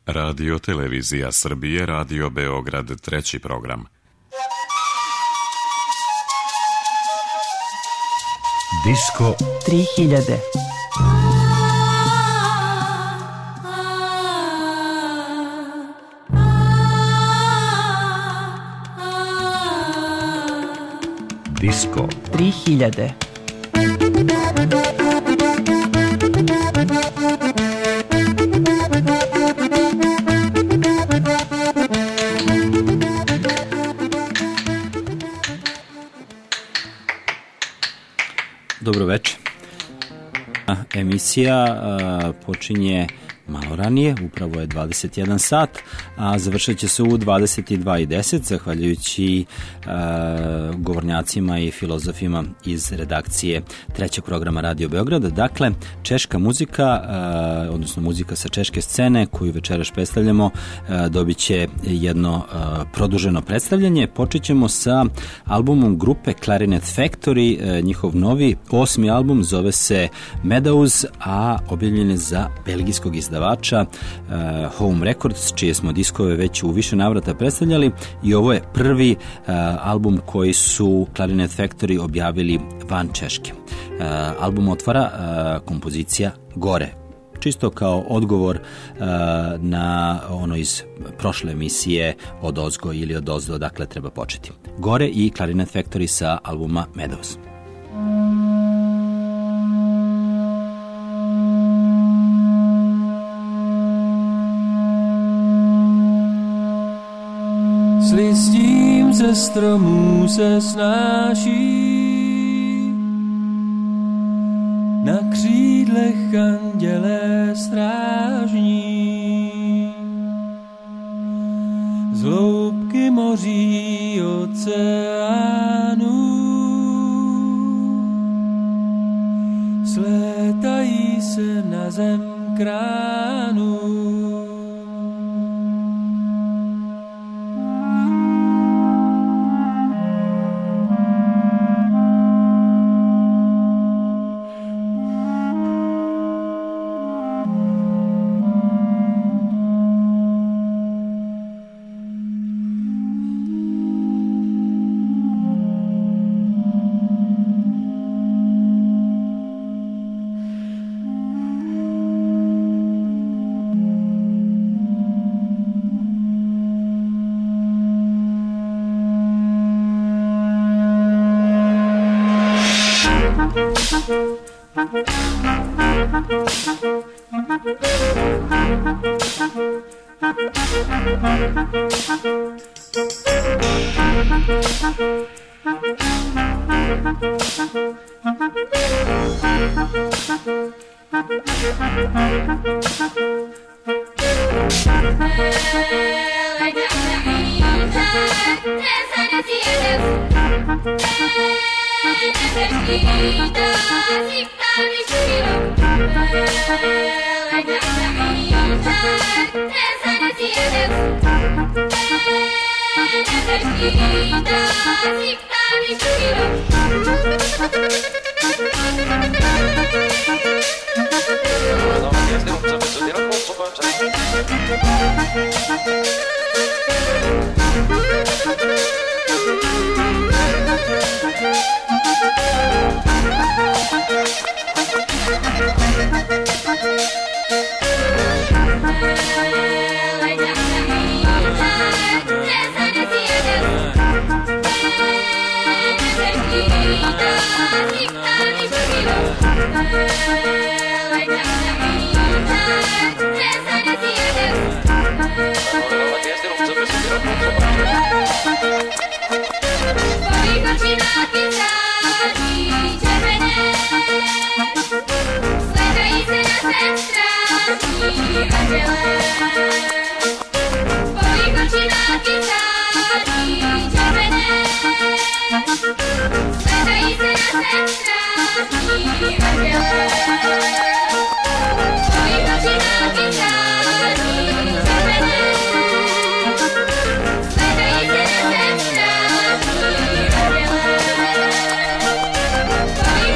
Radio Televizija Srbije, Radio Beograd, treći program. Disko 3000. Disko 3000. Dobro večer. Emisija počinje malo ranije, upravo je 21 sat, a završat će se u 22:10, zahvaljujući govornjacima i filozofima iz redakcije trećeg programa Radio Beograd. Dakle, češka muzika, odnosno muzika sa češke scene, koju večeras predstavljamo, dobit će jedno produženo predstavljanje. Počet ćemo sa albumom grupe Clarinet Factory, njihov novi 8. album zove se Meadows, a objavljen je za belgijskog izdavača Home Records, čije smo diskove već u više navrata predstavljali, i ovo je prvi album koji su Clarinet Factory objavili van Češke. Album otvara kompozicija Gore, čisto kao odgovor na ono iz prošle emisije Od ozgo ili od ozdo, dakle treba početi. Gore i Clarinet Factory sa albuma Meadows. S listím ze stromů se snáší, na křídlech andělé strážní, z hloubky moří oceánů slétají se na zem kránů.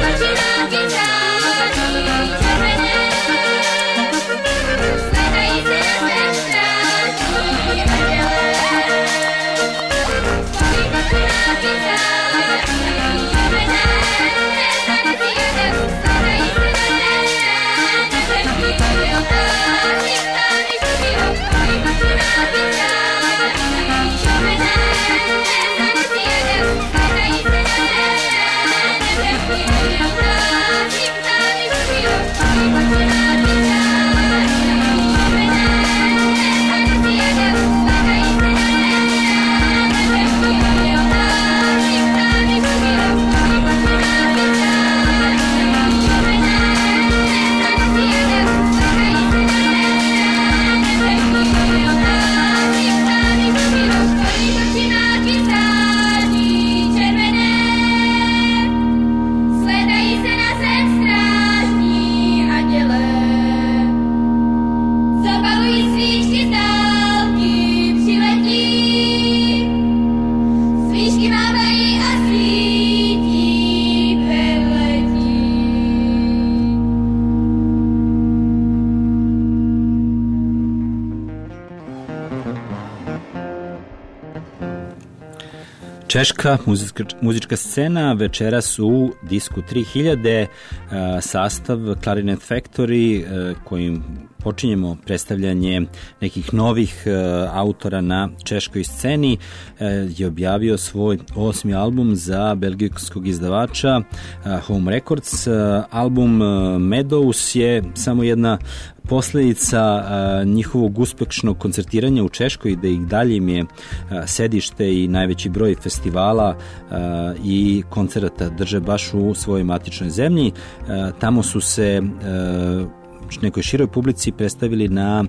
Ahí se Češka muzička scena večeras u Disku 3000, sastav Clarinet Factory, kojim počinjemo predstavljanje nekih novih autora na češkoj sceni, je objavio svoj 8. album za belgijskog izdavača Home Records. Album Meadows je samo jedna posledica njihovog uspešnog koncertiranja u Češkoj, da ih dalje im je sedište i najveći broj festivala i koncerata drže baš u svojoj matičnoj zemlji. Tamo su se nekoj široj publici predstavili na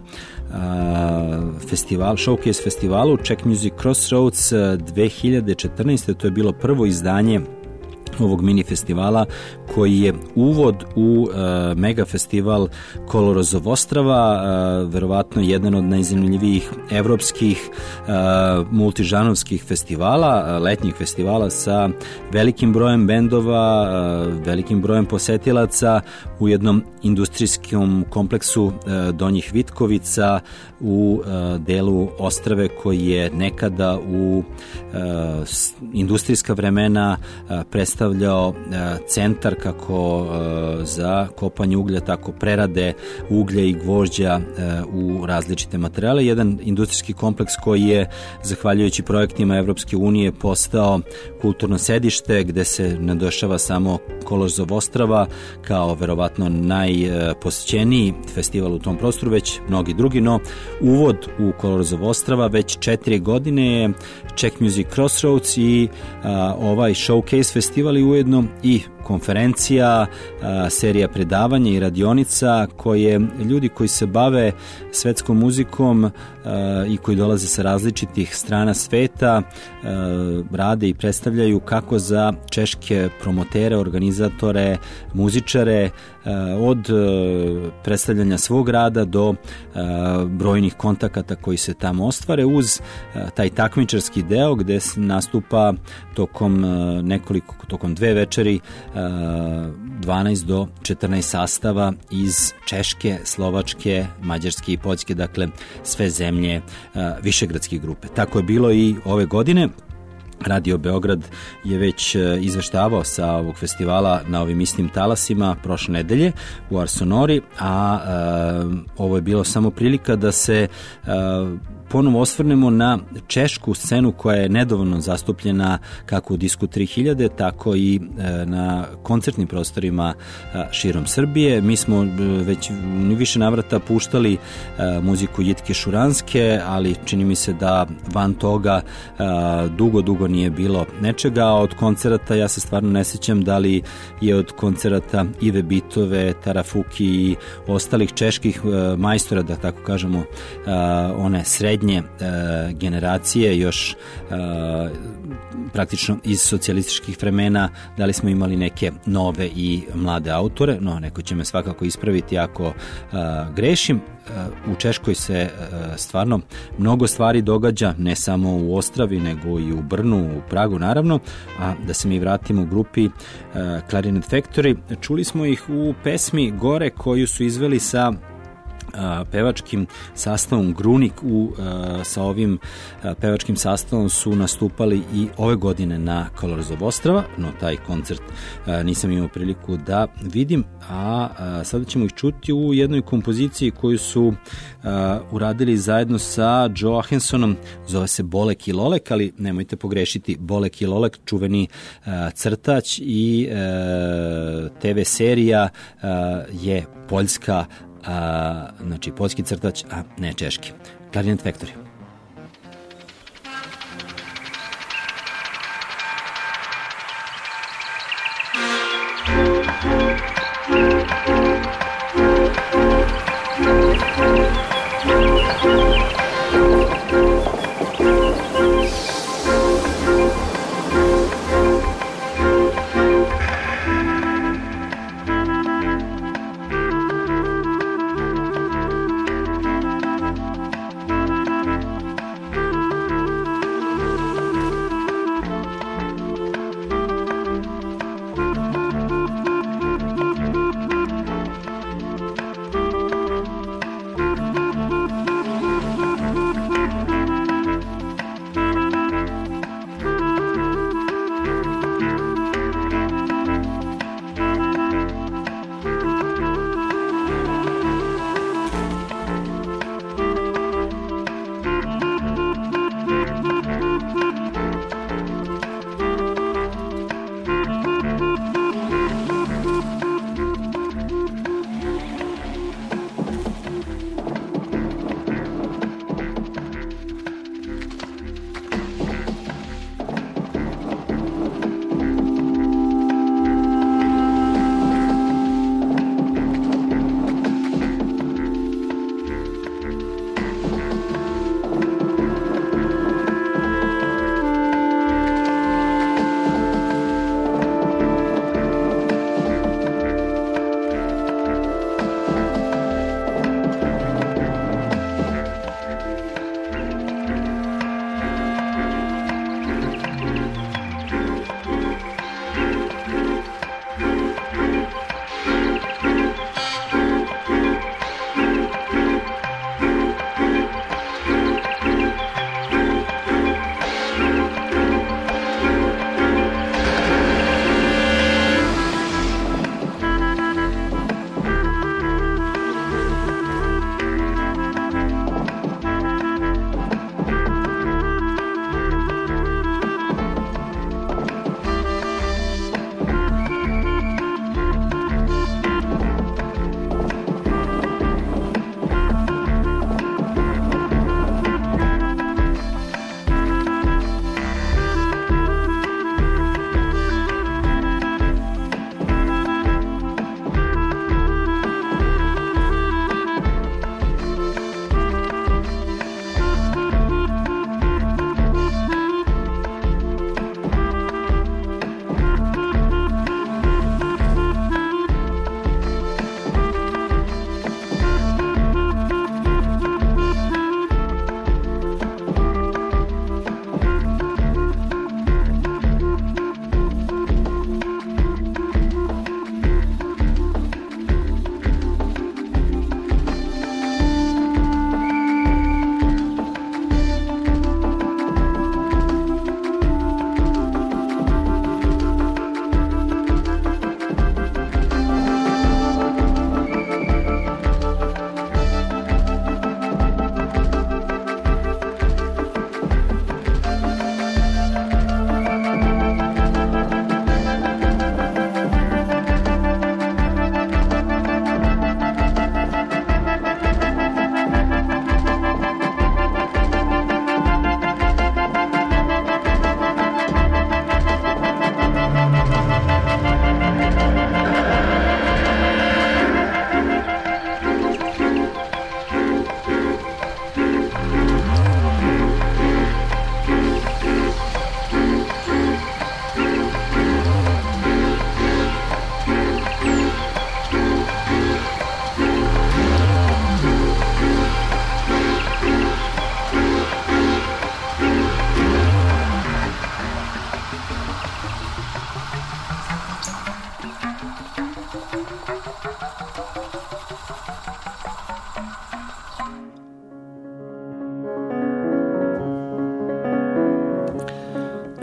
showcase festivalu Czech Music Crossroads 2014. To je bilo prvo izdanje ovog mini festivala koji je uvod u mega festival Kolorozov Ostrava, verovatno jedan od najzanimljivijih evropskih multižanovskih festivala, letnjih festivala sa velikim brojem bendova, velikim brojem posetilaca u jednom industrijskom kompleksu Donjih Vitkovica u delu Ostrave koji je nekada u industrijska vremena predstavljao centar kako za kopanje uglja, tako prerade uglja i gvožđa u različite materijale. Jedan industrijski kompleks koji je, zahvaljujući projektima Evropske unije, postao kulturno sedište gde se ne dešava samo Kolorozov Ostrava kao verovatno najposećeniji festival u tom prostoru, već mnogi drugi, no uvod u Kolorozov Ostrava već 4 godine je Czech Music Crossroads i ovaj showcase festival i ujedno i konferencija, serija predavanja i radionica koje ljudi koji se bave svetskom muzikom i koji dolaze sa različitih strana sveta rade i predstavljaju kako za češke promotere, organizatore, muzičare, od predstavljanja svog rada do brojnih kontakata koji se tamo ostvare, uz taj takmičarski deo gde se nastupa tokom 2 večeri 12 do 14 sastava iz Češke, Slovačke, Mađarske i Poljske, dakle sve zemlje Višegradske grupe. Tako je bilo i ove godine. Radio Beograd je već izveštavao sa ovog festivala na ovim istim talasima prošle nedelje u Arsonori, a ovo je bilo samo prilika da se ponovo osvrnemo na češku scenu koja je nedovoljno zastupljena kako u Disku 3000, tako i na koncertnim prostorima širom Srbije. Mi smo već više navrata puštali muziku Jitke Šuranske, ali čini mi se da van toga dugo nije bilo nečega, a od koncerata ja se stvarno ne sjećam da li je od koncerata Ive Bitove, Tarafuki i ostalih čeških majstora, da tako kažemo, one srednje generacije, još praktično iz socijalističkih vremena, da li smo imali neke nove i mlade autore, no neko će me svakako ispraviti ako grešim. U Češkoj se stvarno mnogo stvari događa, ne samo u Ostravi, nego i u Brnu, u Pragu naravno, a da se mi vratimo u grupi Clarinet Factory. Čuli smo ih u pesmi Gore koju su izveli sa pevačkim sastavom Grunik. Sa ovim pevačkim sastavom su nastupali i ove godine na Kolorozov Ostrava, no taj koncert nisam imao priliku da vidim, a sada ćemo ih čuti u jednoj kompoziciji koju su uradili zajedno sa Johanssonom, zove se Bolek i Lolek, ali nemojte pogrešiti, Bolek i Lolek, čuveni crtač i TV serija je poljska, znači poljski crtač, a ne češki. Clarinet Factory.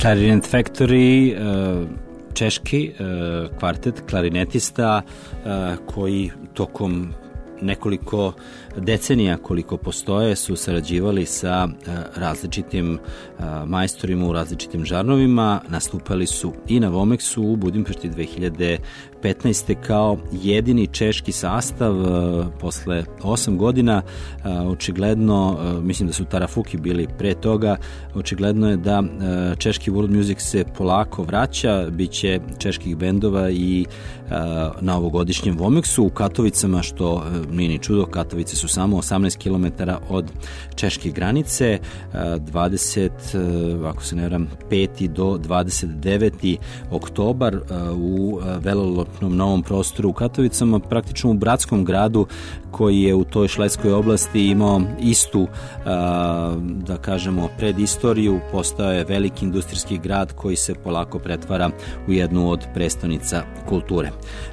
Clarinet Factory, češki kvartet klarinetista koji tokom nekoliko decenija koliko postoje su sarađivali sa različitim majstorima u različitim žanrovima, nastupali su i na Vomexu u Budimpešti 2015. kao jedini češki sastav posle 8 godina. Očigledno, mislim da su Tarafuki bili pre toga, očigledno je da češki world music se polako vraća, bit će čeških bendova i na ovogodišnjem Vomexu u Katovicama, što nije ni čudo, Katovice su samo 18 km od češke granice, 20, ako se ne varam, 5. do 29. oktobar u velelepnom novom prostoru u Katovicama, praktično u bratskom gradu koji je u toj švedskoj oblasti imao istu, da kažemo, predistoriju, postao je veliki industrijski grad koji se polako pretvara u jednu od prestonica kulture.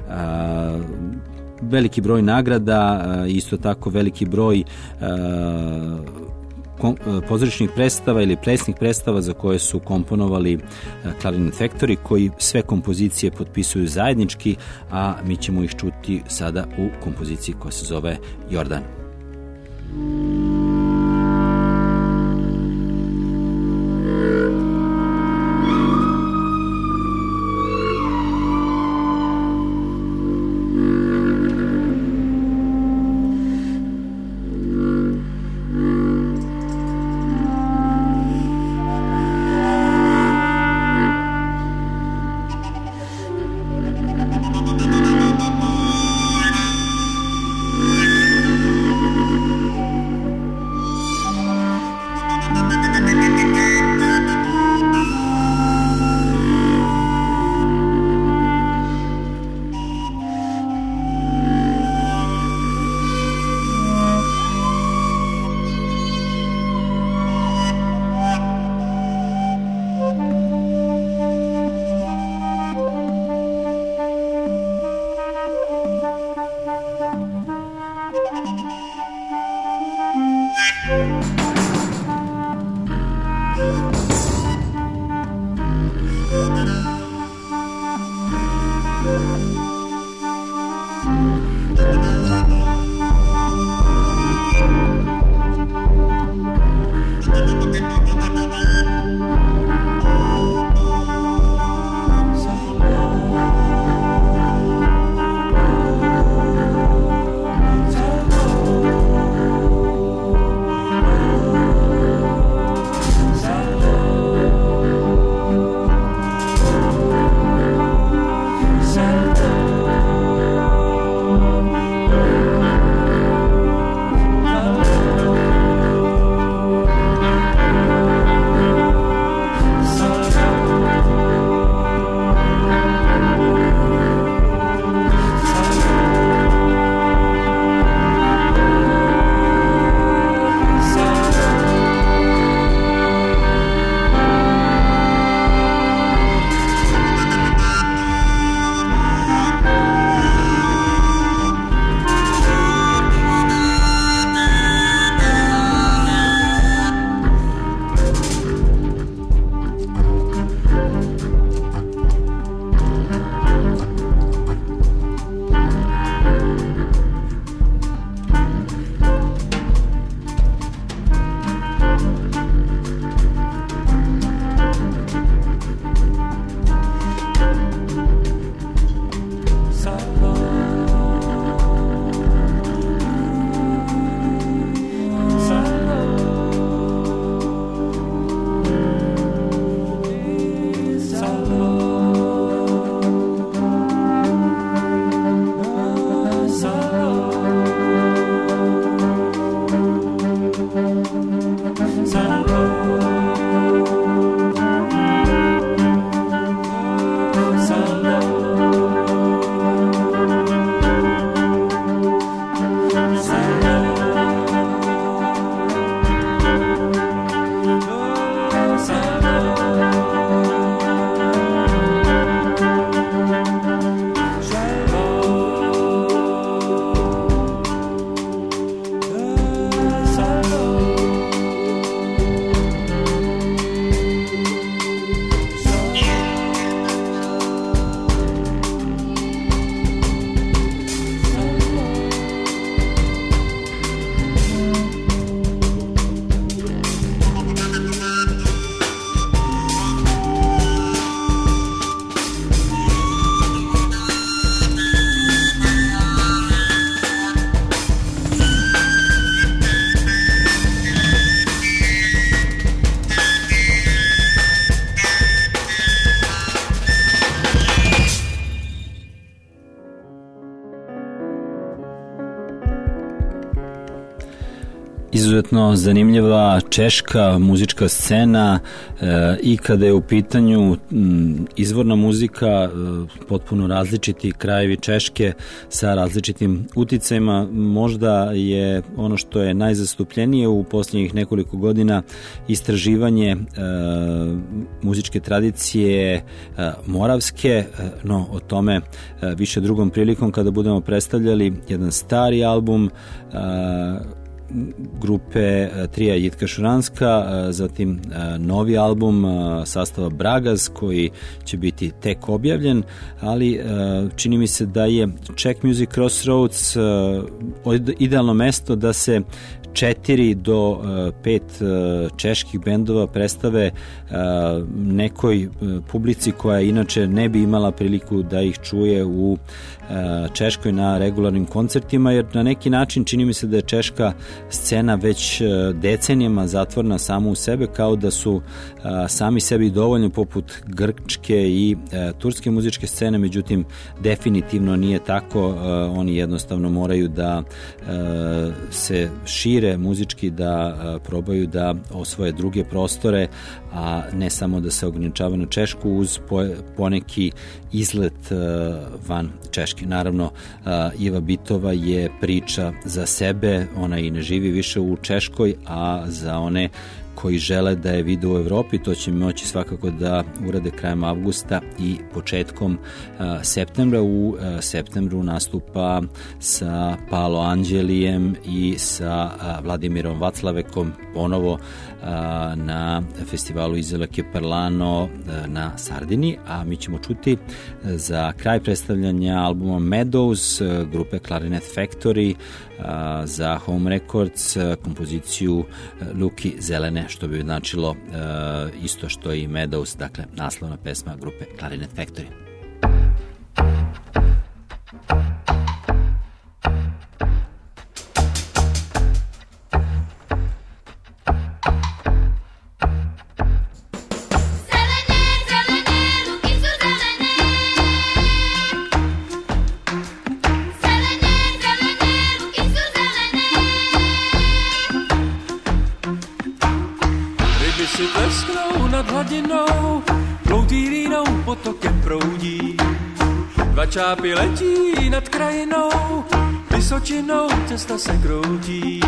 Veliki broj nagrada, isto tako veliki broj pozorišnih predstava ili plesnih predstava za koje su komponovali Clarinet Factory, koji sve kompozicije potpisuju zajednički, a mi ćemo ih čuti sada u kompoziciji koja se zove Jordan. izuzetno zanimljiva češka muzička scena i kada je u pitanju izvorna muzika, potpuno različiti krajevi Češke sa različitim uticajima. Možda je ono što je najzastupljenije u posljednjih nekoliko godina istraživanje muzičke tradicije moravske, no o tome više drugom prilikom kada budemo predstavljali jedan stari album grupe Trija Jitka Šuranska, zatim novi album sastava Bragaz koji će biti tek objavljen, ali čini mi se da je Czech Music Crossroads idealno mesto da se 4 do 5 čeških bendova predstave nekoj publici koja inače ne bi imala priliku da ih čuje u Češkoj na regularnim koncertima, jer na neki način čini mi se da je češka scena već decenijama zatvorena samo u sebe, kao da su sami sebi dovoljni poput grčke i turske muzičke scene, međutim definitivno nije tako. Oni jednostavno moraju da se šire muzički, da probaju da osvoje druge prostore, a ne samo da se ograničavaju na Češku uz poneki izlet van Češke. Naravno, Iva Bitova je priča za sebe, ona i ne živi više u Češkoj, a za one koji žele da je vide u Evropi, to će moći svakako da urade krajem avgusta i početkom septembra. U septembru nastupa sa Paolo Anđelijem i sa Vladimirom Vaclavekom ponovo na festivalu Isola che Parlano na Sardini, a mi ćemo čuti za kraj predstavljanja albuma Meadows grupe Clarinet Factory za Home Records kompoziciju Luki Zelene, što bi značilo isto što i Meadows, dakle naslovna pesma grupe Clarinet Factory. Čápy letí nad krajinou, vysočinou cesta se kroutí.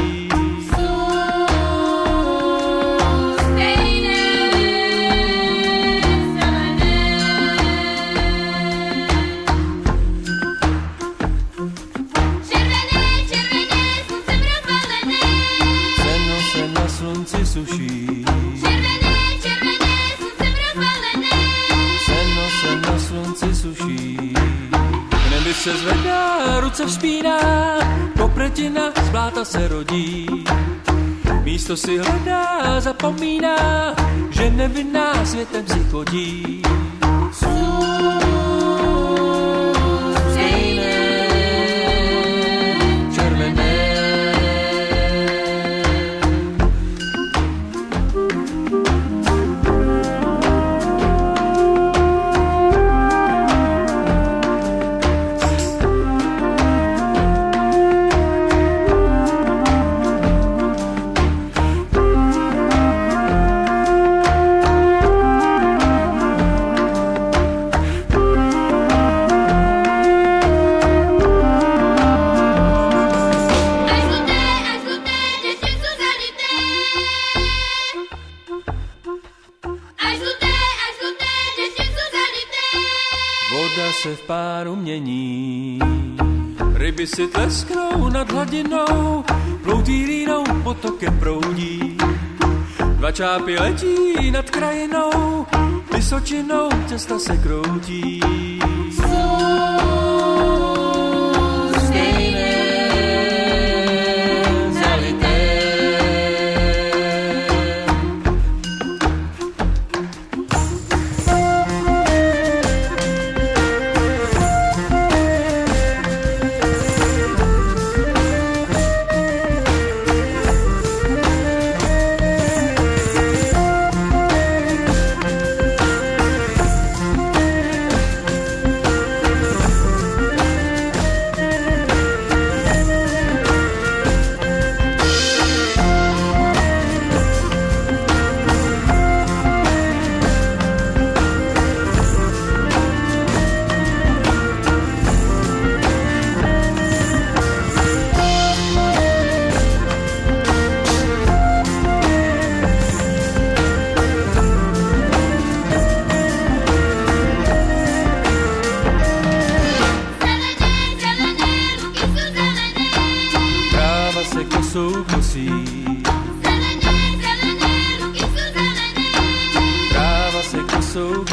Seno se na slunci suší. Seno se na slunci suší. Nebi se zvedá, ruce vzpíná, popretina z bláta se rodí. Místo si hledá, zapomíná, že nevinná světem si chodí. Ryby si tlesknou nad hladinou, ploutí línou, potokem proudí. Dva čápy letí nad krajinou, vysočinou cesta se kroutí.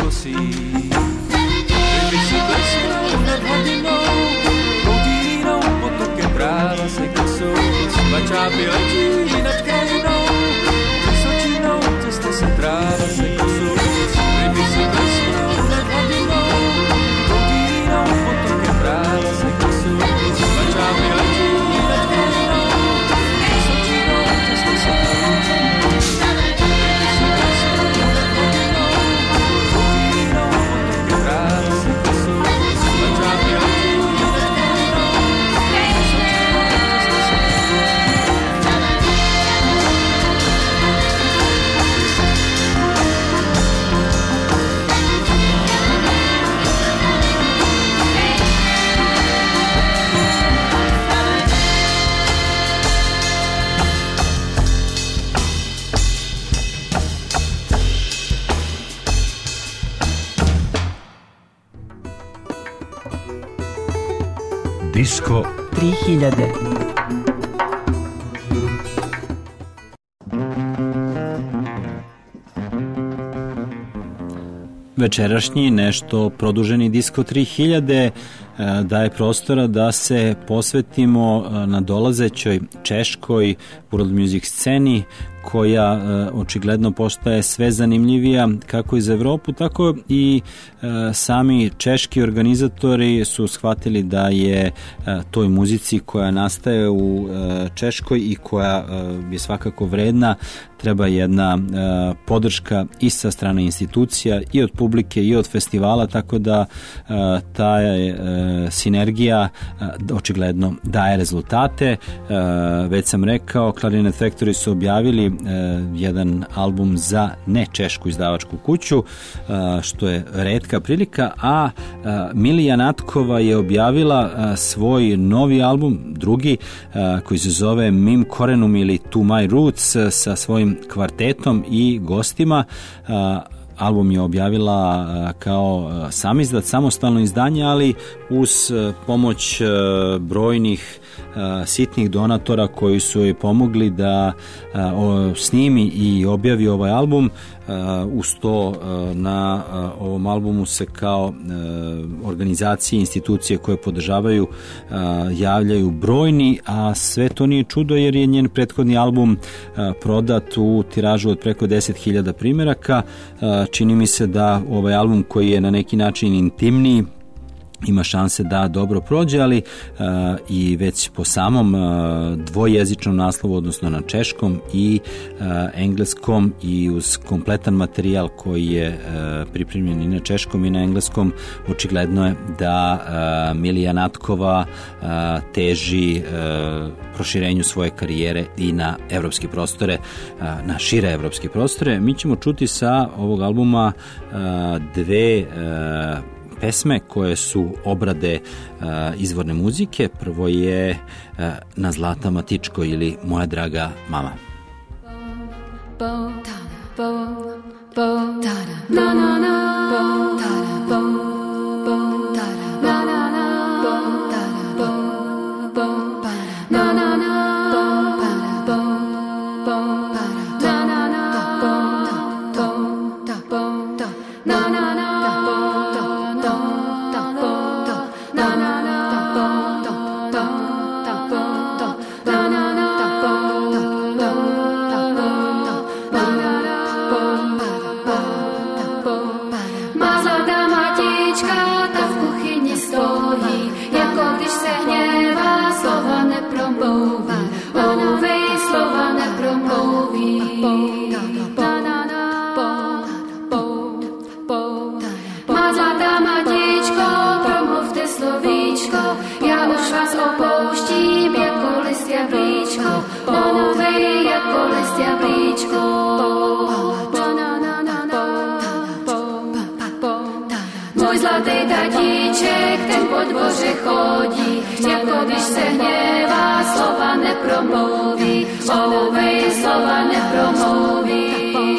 kosí. Ryby si plesknou nad hladinou, proudí línou, potokem práva se kosou. Svačápy letí nad krajinou, vysočinou, cesta se tráva se kosou. Ryby si plesknou nad hladinou, proudí línou, potokem práva se kosou. Svačápy letí nad krajinou, vysočinou, cesta se tráva se kosou. Ryby si plesknou nad hladinou, proudí línou, potokem práva se kosou. Svačápy letí nad krajinou, vysočinou, cesta se Disko 3000. Večerašnji nešto produženi Disko 3000 daje prostora da se posvetimo nadolazećoj češkoj world music sceni koja očigledno postaje sve zanimljivija kako i za Evropu, tako i sami češki organizatori su shvatili da je toj muzici koja nastaje u Češkoj i koja je svakako vredna, treba jedna podrška i sa strane institucija i od publike i od festivala, tako da ta sinergija očigledno daje rezultate. Već sam rekao, Clarinet Factory su objavili jedan album za ne češku izdavačku kuću, što je retka prilika, a Milija Natkova je objavila svoj novi album, drugi, koji se zove Mim Korenum ili To My Roots, sa svojim kvartetom i gostima. Album je objavila kao samizdat, samostalno izdanje, ali uz pomoć brojnih sitnih donatora koji su joj pomogli da snimi i objavi ovaj album. Uz to na ovom albumu se kao organizacije, institucije koje podržavaju javljaju brojni, a sve to nije čudo jer je njen prethodni album prodat u tiražu od preko 10.000 primjeraka. Čini mi se da ovaj album koji je na neki način intimniji ima šanse da dobro prođe, ali i već po samom dvojezičnom naslovu, odnosno na češkom i engleskom, i uz kompletan materijal koji je pripremljen i na češkom i na engleskom, očigledno je da Milija Natkova teži proširenju svoje karijere i na evropske prostore, na šire evropske prostore. Mi ćemo čuti sa ovog albuma dve pesme koje su obrade izvorne muzike. Prvo je Na Zlata Matičko ili Moja draga mama. Můj zlatý tatíček, ten po dvoře chodí, jako když se hněvá, slova nepromluví, ouvej, slova nepromluví.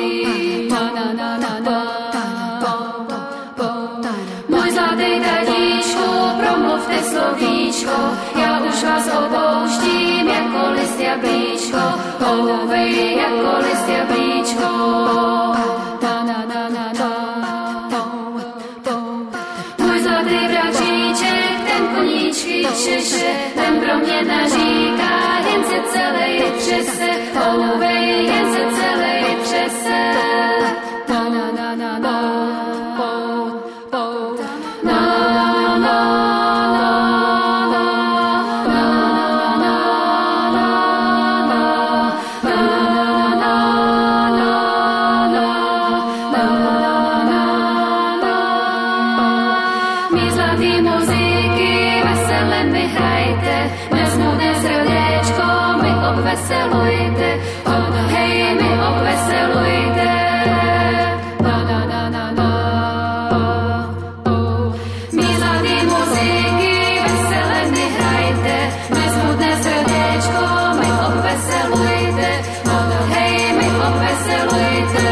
Můj zlatý tatíčku, promluvte slovíčko, já už vás opouštím, jako list jablíčko, ouvej, jako list jablíčko. šeše, ten pro mě naříká, jen se celý třese, ouvej, jen se celý třese. Na na na na na, na na obveselujte, hej, mi obveselujte. Na na na na na. Mladí muziky, vesele mi hrajte, nesmutné srdéčko mi obveselujte, hej, mi obveselujte.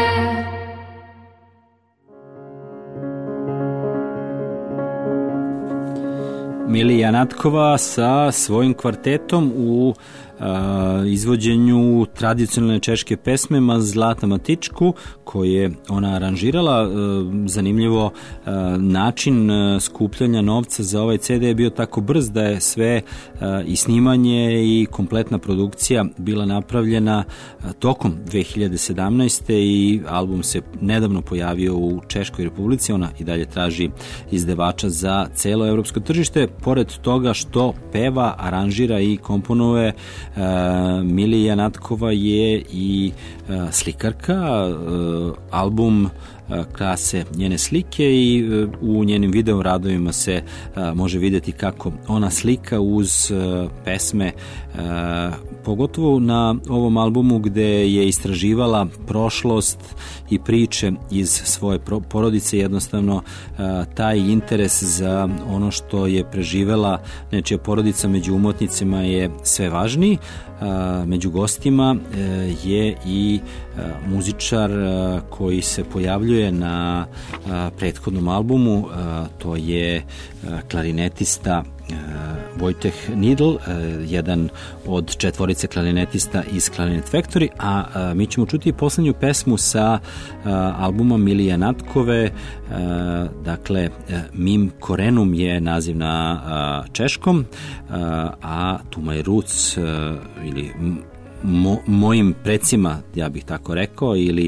Milija Natkova sa svojim kvartetom u izvođenju tradicionalne češke pesme Ma Zlata Matičku, koje je ona aranžirala. Zanimljivo, način skupljanja novca za ovaj CD je bio tako brz da je sve i snimanje i kompletna produkcija bila napravljena tokom 2017. i album se nedavno pojavio u Češkoj Republici. Ona i dalje traži izdevača za celo evropsko tržište. Pored toga što peva, aranžira i komponuje, Milija Natkova je i slikarka. Album krase njene slike i u njenim video radovima se može vidjeti kako ona slika uz pesme, pogotovo na ovom albumu gde je istraživala prošlost i priče iz svoje porodice. Jednostavno taj interes za ono što je preživela nečija porodica među umotnicima je sve važniji. Među gostima je i muzičar koji se pojavljuje na prethodnom albumu, to je klarinetista Vojteh Nidl, jedan od četvorice klarinetista iz Clarinet Factory, a mi ćemo čuti poslednju pesmu sa albuma Milije Natkove, dakle Mim Korenum je naziv na češkom, a To My Roots ili mojim precima, ja bih tako rekao, ili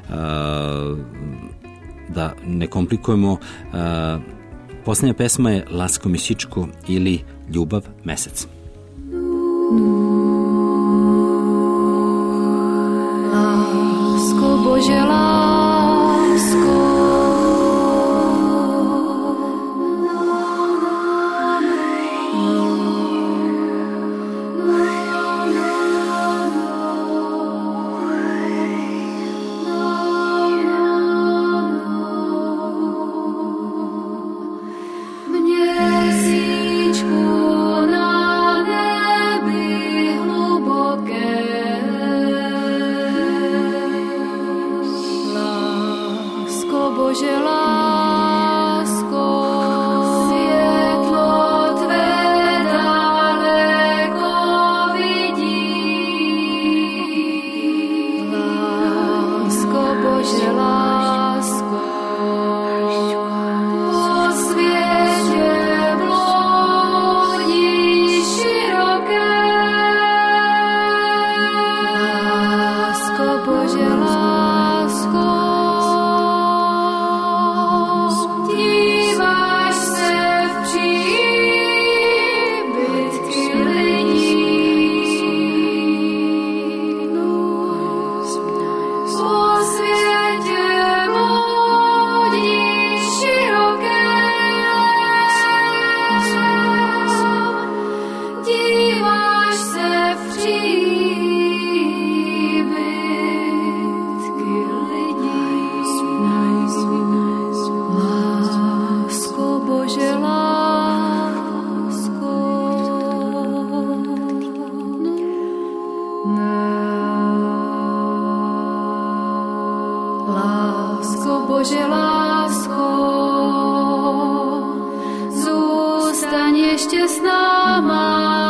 da ne komplikujemo, posljednja pesma je Lasko Misičko ili Ljubav mesec. Lásko, Bože, lásko, Bože, lásko, zůstaň ještě s náma,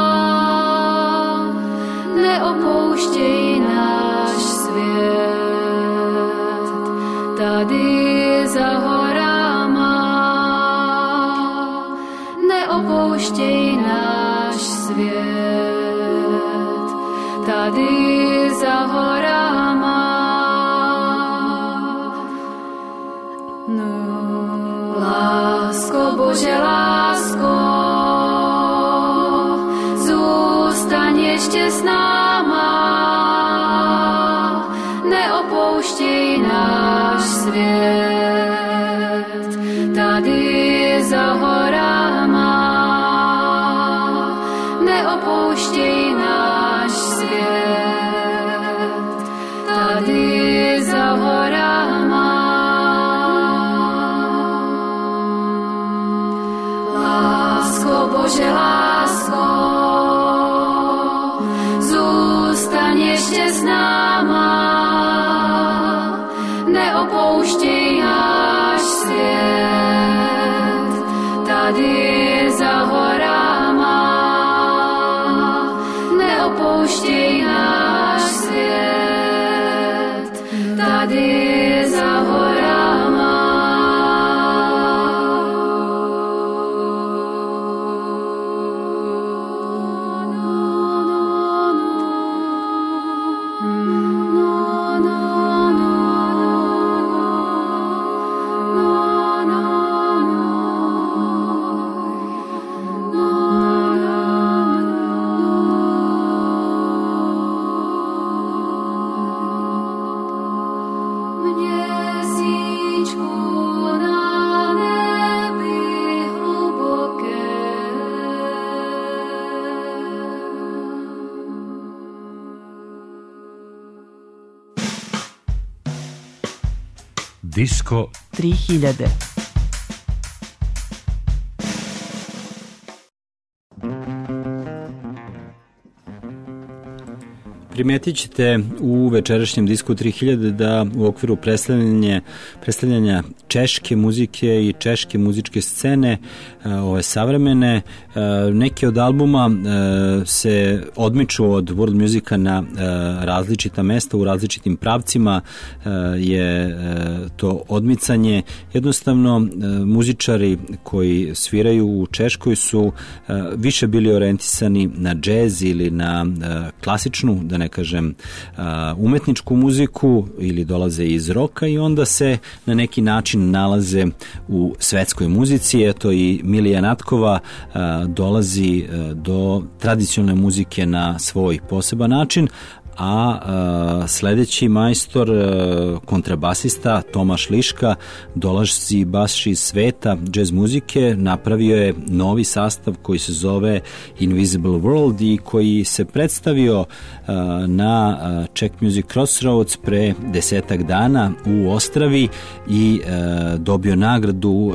neopouštěj náš svět, tady za horama, neopouštěj náš za horama. No, lásko, Bože, lásko, zůstaň ještě s náma, neopouštěj náš svět, tady za horama, neopouštěj náš svět, tady za horama. Lásko, Bože, lásko, zůstaň ještě s náma, neopouštěj náš svět, tady za horama, neopouštěj náš svět, tady za horama. Disko 3000. Primetit ćete u večerašnjem Disku 3000 da u okviru predstavljanja češke muzike i češke muzičke scene, ove savremene, neke od albuma se odmiču od world musika na različita mesta, u različitim pravcima je to odmicanje. Jednostavno, muzičari koji sviraju u Češkoj su više bili orijentisani na džez ili na klasičnu, da ne kažem, umetničku muziku ili dolaze iz roka i onda se na neki način nalaze u svetskoj muzici. Eto i Milija Natkova dolazi do tradicionalne muzike na svoj poseban način, a sledeći majstor, kontrabasista Tomaš Liška, dolazi baš iz sveta džez muzike, napravio je novi sastav koji se zove Invisible World i koji se predstavio na Czech Music Crossroads pre 10 dana u Ostravi i dobio nagradu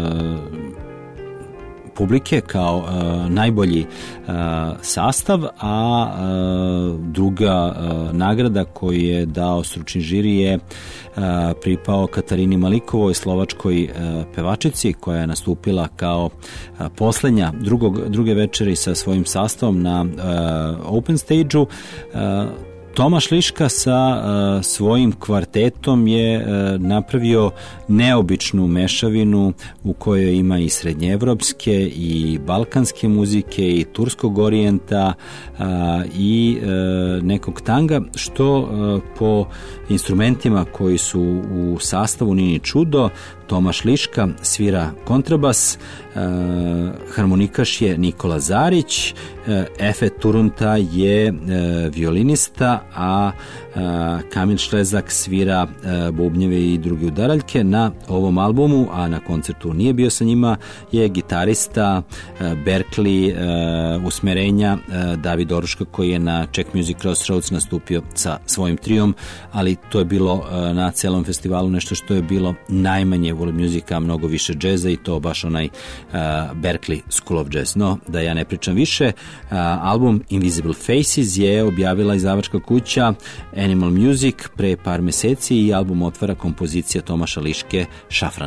publike kao najbolji sastav, a druga nagrada koju je dao stručni žiri je pripao Katarini Malikovoj, slovačkoj pevačici koja je nastupila kao poslednja druge večeri sa svojim sastavom na open stage-u. Tomaš Liška sa svojim kvartetom je napravio neobičnu mešavinu u kojoj ima i srednjeevropske i balkanske muzike i turskog orijenta i nekog tanga, što po instrumentima koji su u sastavu nije ni čudo. Tomaš Liška svira kontrabas, harmonikaš je Nikola Zarić, Efe Turunta je violinista, a Kamil Šlezak svira bubnjeve i druge udaraljke. Na ovom albumu, a na koncertu nije bio sa njima, je gitarista Berkeley usmerenja David Oruška, koji je na Czech Music Crossroads nastupio sa svojim trijom, ali to je bilo na celom festivalu nešto što je bilo najmanje world musika, mnogo više džeza, i to baš onaj Berkeley School of Jazz. No, da ja ne pričam više, album Invisible Faces je objavila izdavačka kuća Animal Music pre par meseci i album otvara kompozicija Tomaša Liške Šafran.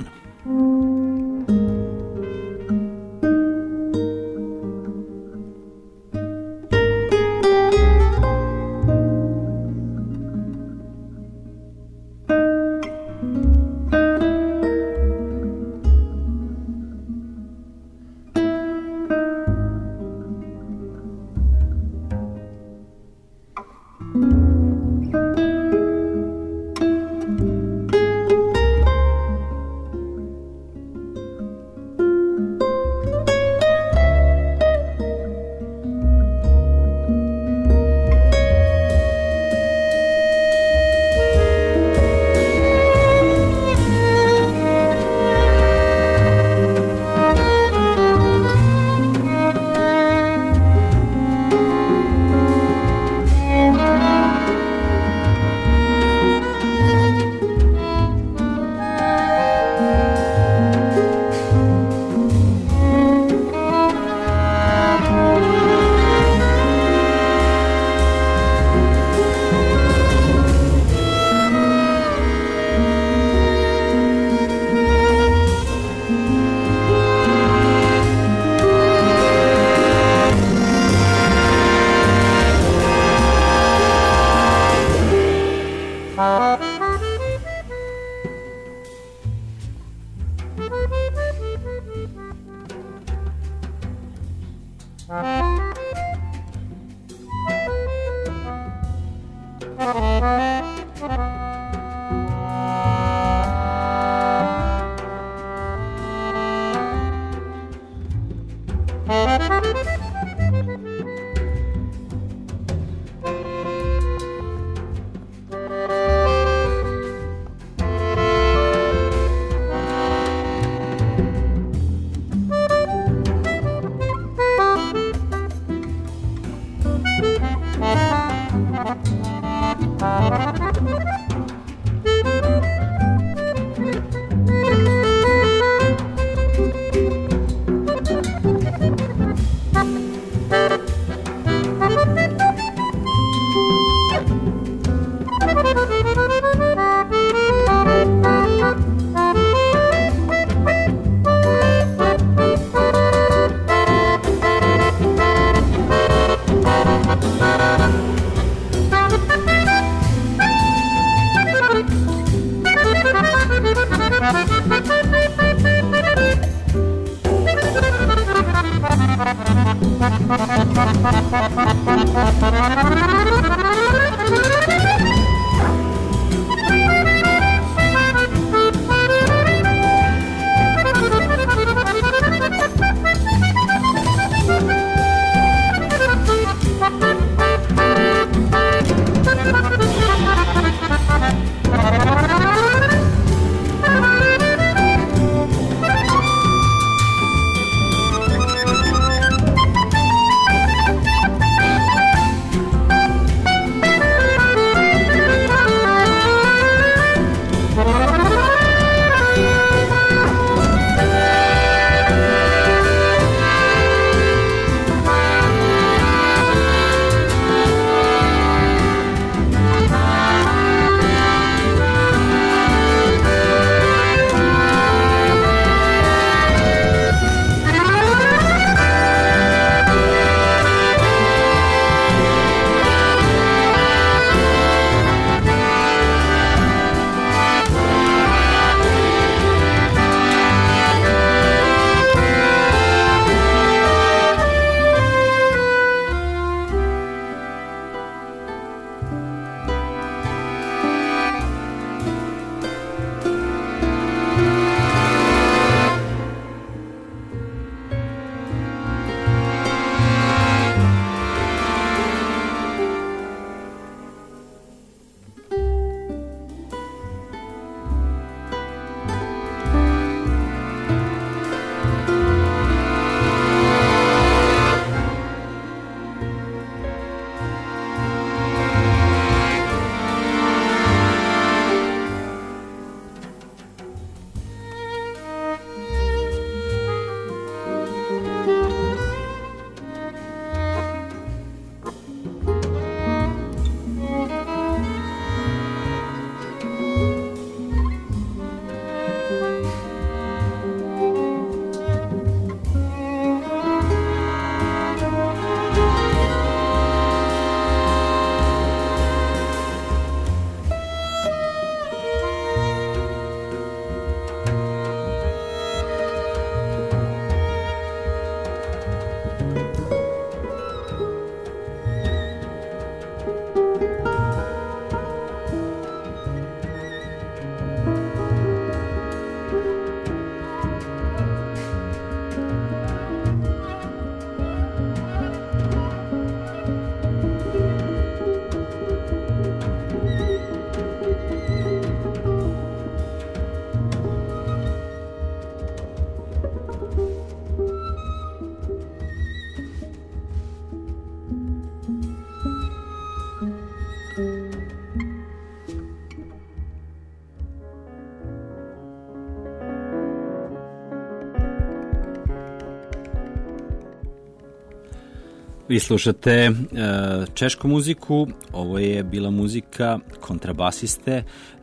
Vi slušate češku muziku, ovo je bila muzika kontrabasiste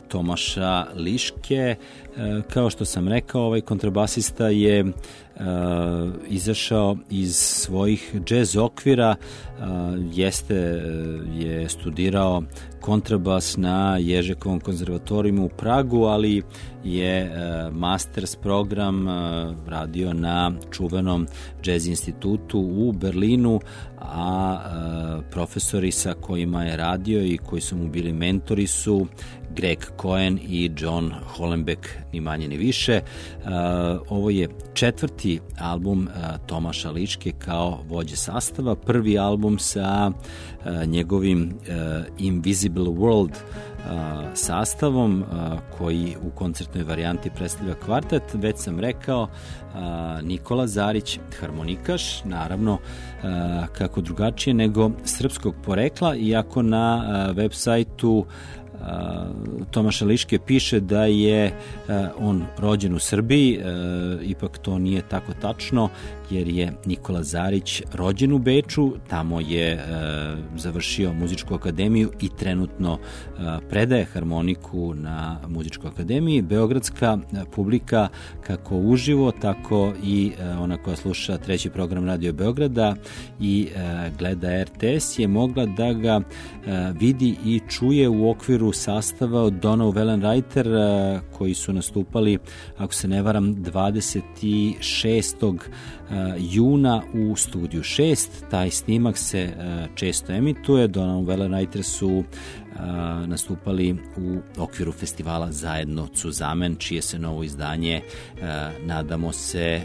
Tomaša Liške. Kao što sam rekao, ovaj kontrabasista je izašao iz svojih džez okvira, je studirao kontrabas na Ježekovom konzervatorijumu u Pragu, ali je masters program radio na čuvenom Jazz institutu u Berlinu, a profesori sa kojima je radio i koji su mu bili mentori su Greg Cohen i John Hollenbeck, ni manje ni više. Ovo je 4. album Tomaša Liške kao vođe sastava, prvi album sa njegovim Invisible World sastavom koji u koncertnoj varijanti predstavlja kvartet. Već sam rekao, Nikola Zarić, harmonikaš, naravno kako drugačije nego srpskog porekla, iako na web sajtu Tomaša Liške piše da je on rođen u Srbiji, ipak to nije tako tačno, jer je Nikola Zarić rođen u Beču, tamo je završio muzičku akademiju i trenutno predaje harmoniku na muzičkoj akademiji. Beogradska publika, kako uživo, tako i ona koja sluša 3. program Radio Beograda i gleda RTS, je mogla da ga vidi i čuje u okviru sastava od Donau Wellenreiter, koji su nastupali, ako se ne varam, 26. juna u Studiju 6. Taj snimak se često emituje. Donau Wellenreiter su nastupali u okviru festivala Zajedno Zusammen, čije se novo izdanje, nadamo se,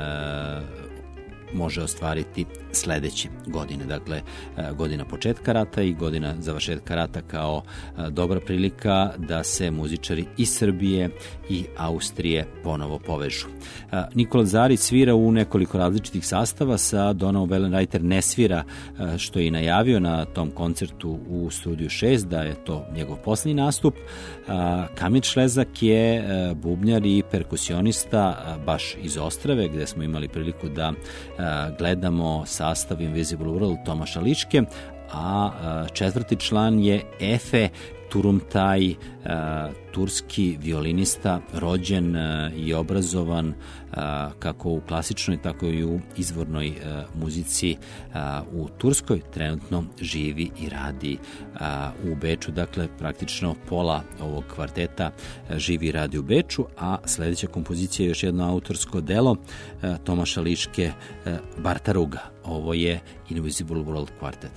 može ostvariti sledeće godine. Dakle, godina početka rata i godina završetka rata kao dobra prilika da se muzičari iz Srbije i Austrije ponovo povežu. Nikola Zarić svira u nekoliko različitih sastava, sa Donau Wellenreiter ne svira, što je i najavio na tom koncertu u Studiju 6, da je to njegov posljednji nastup. Kamil Šlezak je bubnjar i perkusionista baš iz Ostrave, gde smo imali priliku da gledamo sastav Invisible World Tomaša Liške, a 4. član je Efe Turumtaj, turski violinista, rođen i obrazovan kako u klasičnoj, tako i u izvornoj muzici u Turskoj. Trenutno živi i radi u Beču, dakle praktično pola ovog kvarteta živi i radi u Beču, a sledeća kompozicija je još jedno autorsko delo Tomaša Liške, Bartaruga. Ovo je Invisible World Quartet.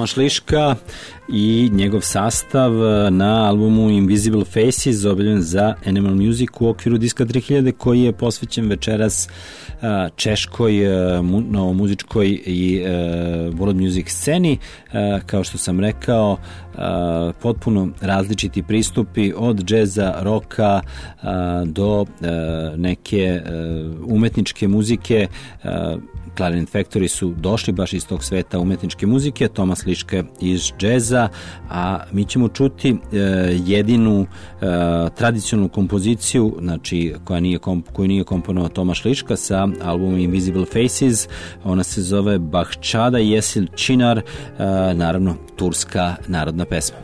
Tomaš Liška i njegov sastav na albumu Invisible Faces, objavljen za Animal Music u okviru Diska 3000, koji je posvećen večeras češkoj novomuzičkoj i world music sceni. Kao što sam rekao, potpuno različiti pristupi od džeza, roka do neke umetničke muzike. Clarinet Factory su došli baš iz tog sveta umetničke muzike, Tomaš Liška iz džeza, a mi ćemo čuti jedinu tradicionalnu kompoziciju, znači koju nije komponovao Tomaš Liška, sa albumom Invisible Faces. Ona se zove Bahčada Jesil Činar, naravno turska narodna pesma.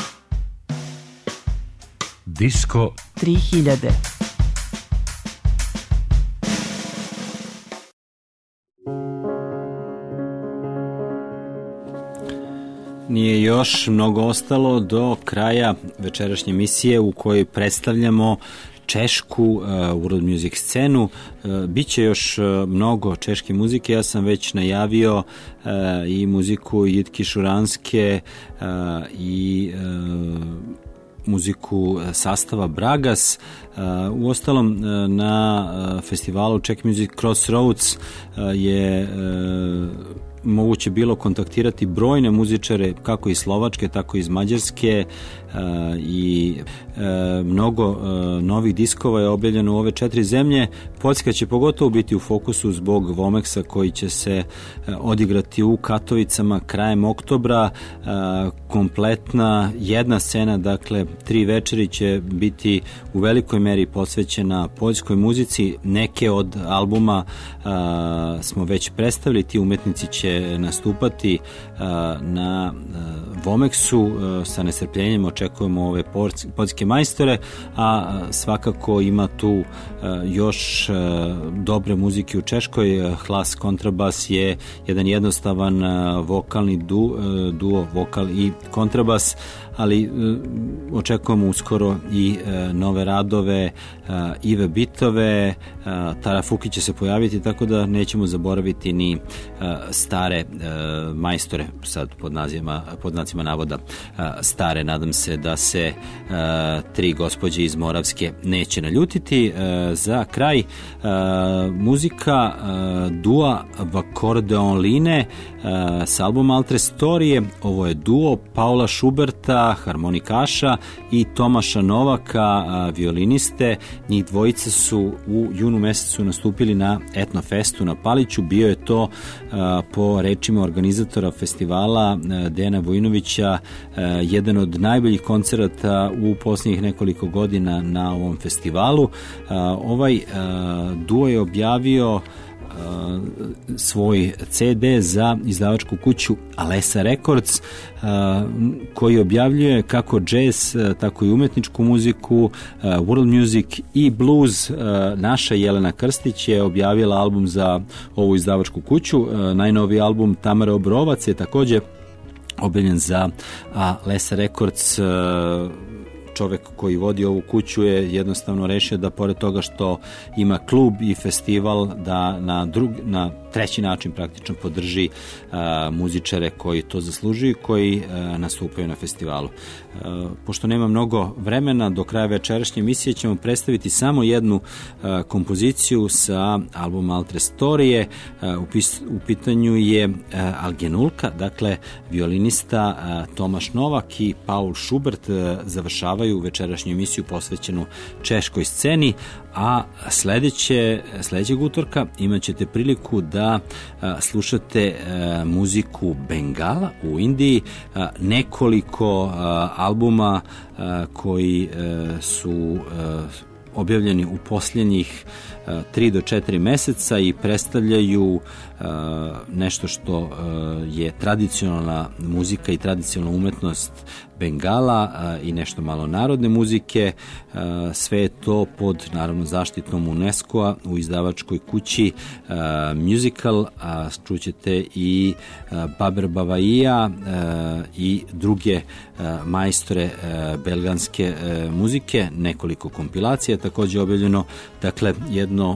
Disko 3000. Nije još mnogo ostalo do kraja večerašnje emisije u kojoj predstavljamo češku world music scenu. Biće još mnogo češke muzike. Ja sam već najavio i muziku Jitki Šuranske i muziku sastava Bragas. Uostalom, na festivalu Czech Music Crossroads je moguće bilo kontaktirati brojne muzičare, kako iz Slovačke, tako i iz Mađarske, i mnogo novih diskova je objavljeno u ove 4 zemlje. Poljska će pogotovo biti u fokusu zbog Vomeksa koji će se odigrati u Katovicama krajem oktobra. Kompletna jedna scena, dakle 3 večeri će biti u velikoj meri posvećena poljskoj muzici. Neke od albuma smo već predstavili, ti umetnici će nastupati na Vomeksu. Sa nestrpljenjem očekujemo ove poljske majstore, a svakako ima tu još dobre muzike u Češkoj. Hlas kontrabas je jedan jednostavan vokalni duo, vokal i kontrabas, ali očekujemo uskoro i nove radove, Ive Bitove, Tara Fuki će se pojaviti, tako da nećemo zaboraviti ni stare majstore, sad pod znacima navoda stare. Nadam se da se 3 gospođe iz Moravske neće naljutiti. Za kraj muzika dua Vakordeonline s albuma Altre Storije. Ovo je duo Paula Šuberta, harmonikaša, i Tomaša Novaka, violiniste. Njih dvojica su u junu mesecu nastupili na Etnofestu na Paliću. Bio je to, po rečima organizatora festivala Dejana Vojinovića, jedan od najboljih koncerata u posljednjih nekoliko godina na ovom festivalu. Ovaj duo je objavio svoj CD za izdavačku kuću Alessa Records, koji objavljuje kako jazz, tako i umetničku muziku, world music i blues. Naša Jelena Krstić je objavila album za ovu izdavačku kuću. Najnoviji album Tamare Obrovac je također objavljen za Alessa Records. Čovek koji vodi ovu kuću je jednostavno rešio da pored toga što ima klub i festival, da na treći način praktično podrži muzičare koji to zaslužuju, koji nastupaju na festivalu. Pošto nema mnogo vremena, do kraja večerašnje emisije ćemo predstaviti samo jednu kompoziciju sa albuma Altre Storije. U pitanju je Algenulka, dakle violinista Tomaš Novak i Paul Schubert završavaju večerašnju emisiju posvećenu češkoj sceni, a sledećeg utorka imat ćete priliku da slušate muziku Bengala u Indiji, nekoliko albuma koji su objavljeni u posljednjih 3 do 4 meseca i predstavljaju nešto što je tradicionalna muzika i tradicionalna umetnost Bengala i nešto malo narodne muzike. Sve je to pod naravno zaštitom UNESCO-a u izdavačkoj kući Musical. Čućete i Baber Bavaija i druge majstore belganske muzike, nekoliko kompilacija također objavljeno. Dakle, jedno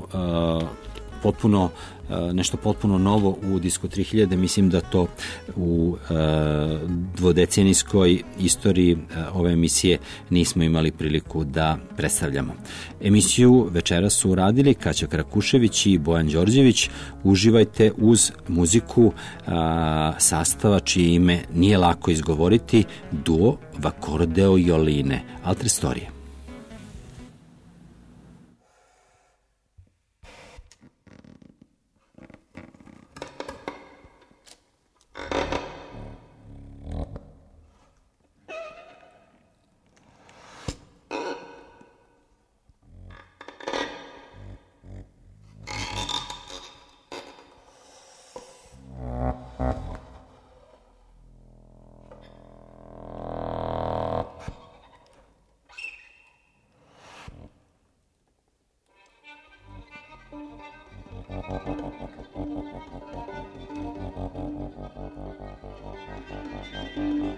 nešto potpuno novo u Disko 3000. Mislim da to u dvodecenijskoj istoriji ove emisije nismo imali priliku da predstavljamo. Emisiju večera su uradili Kaća Krakušević i Bojan Đorđević. Uživajte uz muziku sastava čije ime nije lako izgovoriti, duo Vakordeonline, Altre Storije. Thank you.